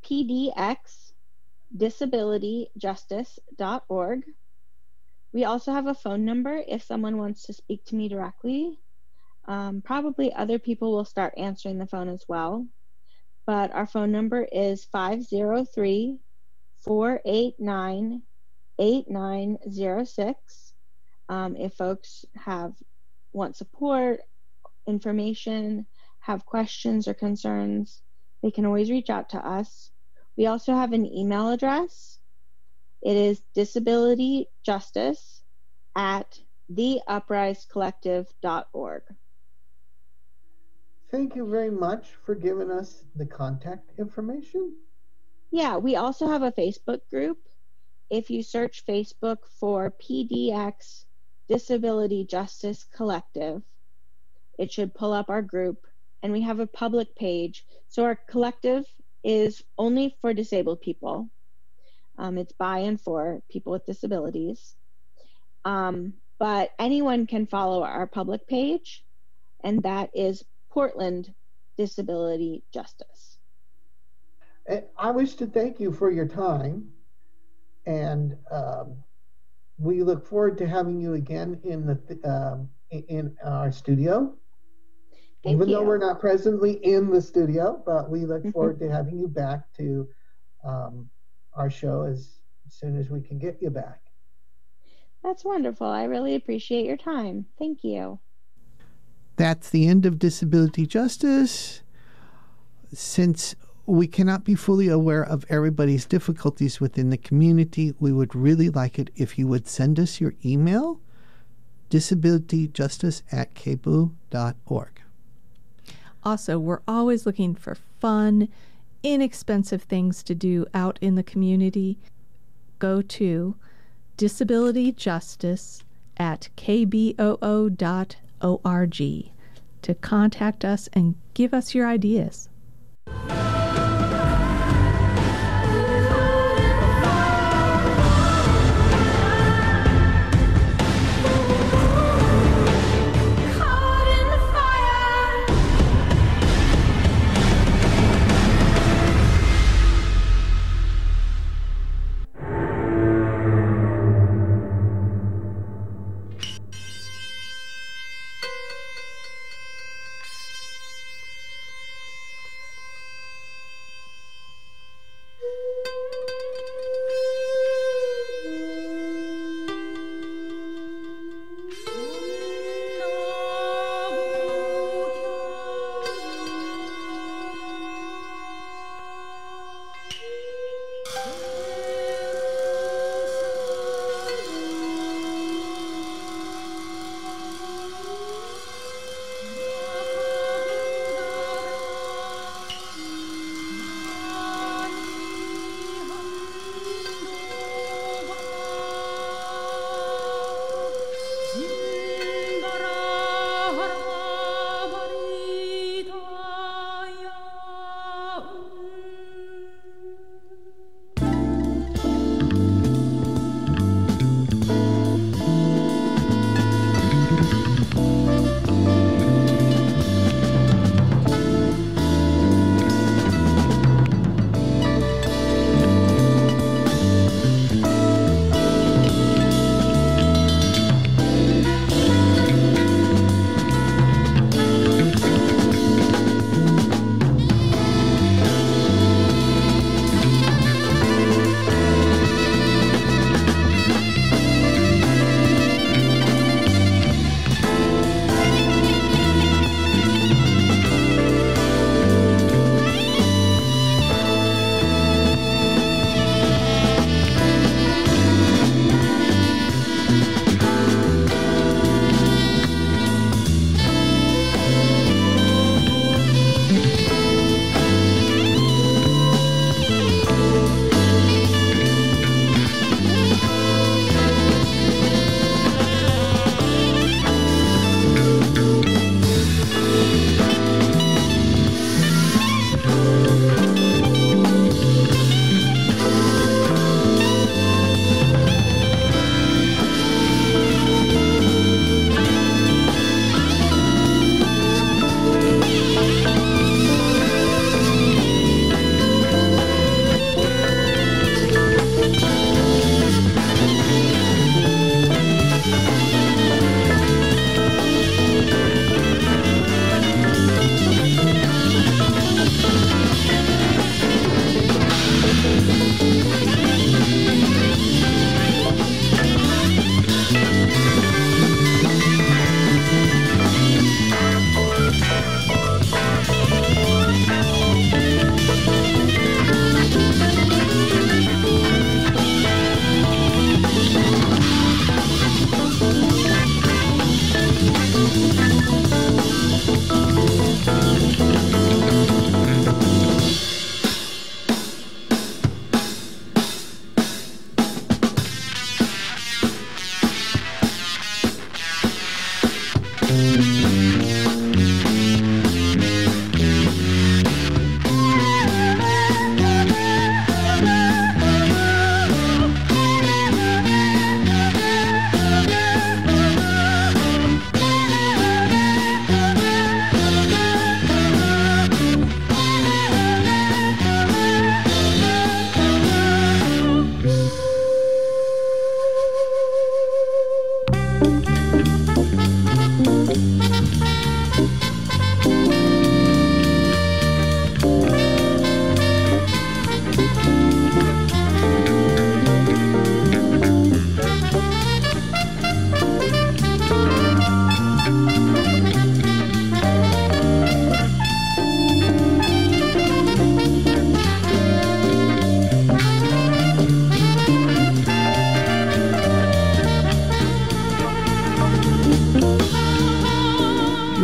Speaker 14: pdxdisabilityjustice.org. We also have a phone number if someone wants to speak to me directly. Probably other people will start answering the phone as well. But our phone number is 503-489-8906. If folks want support, information, have questions or concerns, they can always reach out to us. We also have an email address. It is disabilityjustice@theuprisecollective.org.
Speaker 13: Thank you very much for giving us the contact information.
Speaker 14: Yeah, we also have a Facebook group. If you search Facebook for PDX Disability Justice Collective, it should pull up our group, and we have a public page. So our collective is only for disabled people. It's by and for people with disabilities. But anyone can follow our public page, and that is Portland Disability Justice.
Speaker 13: I wish to thank you for your time, and we look forward to having you again in our studio. Even though we're not presently in the studio, but we look forward to having you back to our show as soon as we can get you back.
Speaker 14: That's wonderful. I really appreciate your time. Thank you.
Speaker 11: That's the end of Disability Justice. Since we cannot be fully aware of everybody's difficulties within the community, we would really like it if you would send us your email, disabilityjustice@kboo.org.
Speaker 12: Also, we're always looking for fun, inexpensive things to do out in the community. Go to disabilityjustice@kboo.org to contact us and give us your ideas.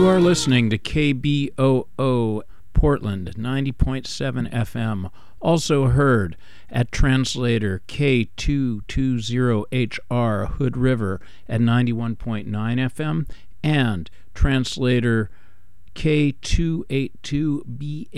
Speaker 16: You are listening to KBOO Portland 90.7 FM, also heard at translator K220HR Hood River at 91.9 FM and translator K282BH